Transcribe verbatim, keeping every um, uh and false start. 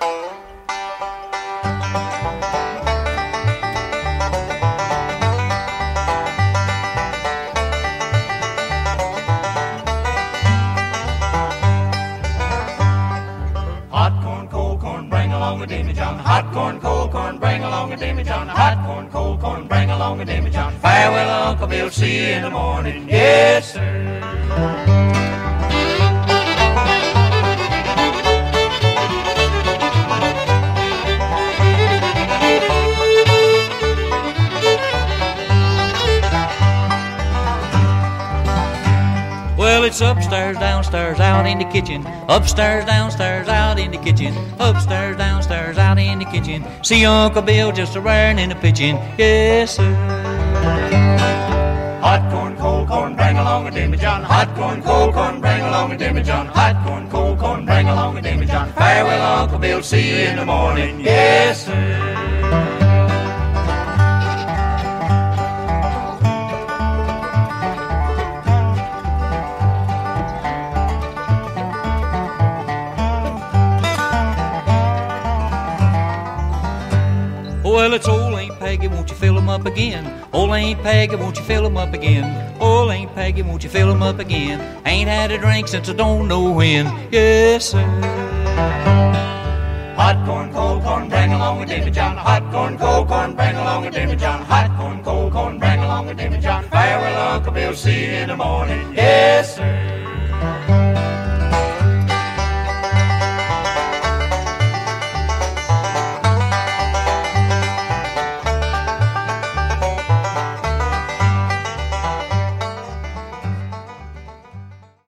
Dammy John. Hot corn, cold corn, bring along a Dammy John. Hot corn, cold corn, bring along a Dammy John. Farewell, Uncle Bill, see you in the morning. Yes, sir. Well, it's upstairs, downstairs, out in the kitchen. Upstairs, downstairs, out in the kitchen. Upstairs, downstairs, out in the kitchen. See Uncle Bill just a-raring in the pitching. Yes, sir. Hot corn, cold corn, bring along a Dammy John. Hot corn, cold corn, bring along a Dammy John. Hot corn, cold corn, bring along a Dammy John. Farewell, Uncle Bill, see you in the morning. Yes, sir. Well, it's old Aunt Peggy, won't you fill 'em up again? Old Aunt Peggy, won't you fill 'em up again? Old Aunt Peggy, won't you fill 'em up again? Ain't had a drink since I don't know when. Yes, sir. Hot corn, cold corn, bring along a Dammy John. Hot corn, cold corn, bring along a Dammy John. Hot corn, cold corn, bring along a Dammy John. Farewell, Uncle Bill, see you in the morning. Yes, sir.